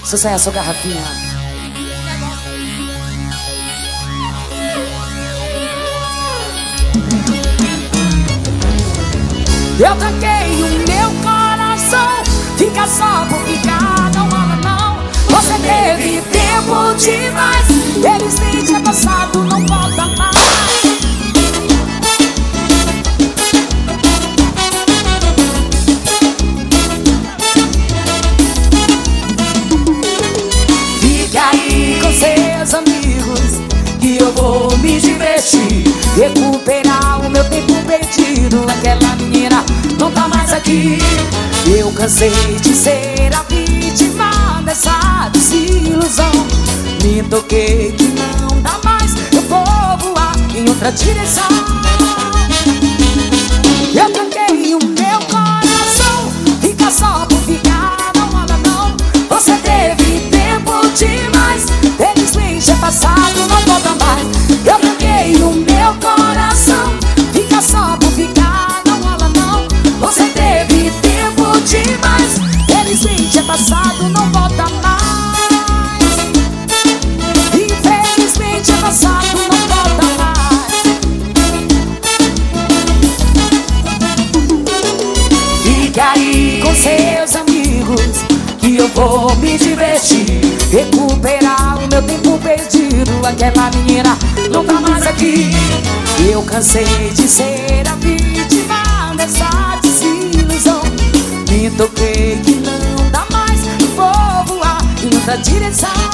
Sucesso, Garrafinha. Eu tranquei o meu coração, fica só por ficar, não rola não. Você teve tempo demais, felizmente é passado, não volta mais. Fica aí com seus amigos, que eu vou me divertir, recuperar o meu tempo perdido. Aquela menina não tá mais aqui. Eu cansei de ser a vítima dessa desilusão. Me toquei que não dá mais, eu vou voar em outra direção. Eu tranquei o meu coração, fica só por ficar, não rola não. Você teve tempo demais, felizmente é passado, não volta mais. Eu tranquei o meu coração, fica só por ficar, não rola não. Você teve tempo demais, felizmente é passado, não volta mais. Infelizmente é passado, não volta mais. Fica aí com seus amigos, que eu vou me divertir, recuperar o meu tempo perdido. Aquela menina não tá mais aqui. Eu cansei de ser a vítima dessa desilusão. Me toquei que não dá mais, vou voar em outra direção.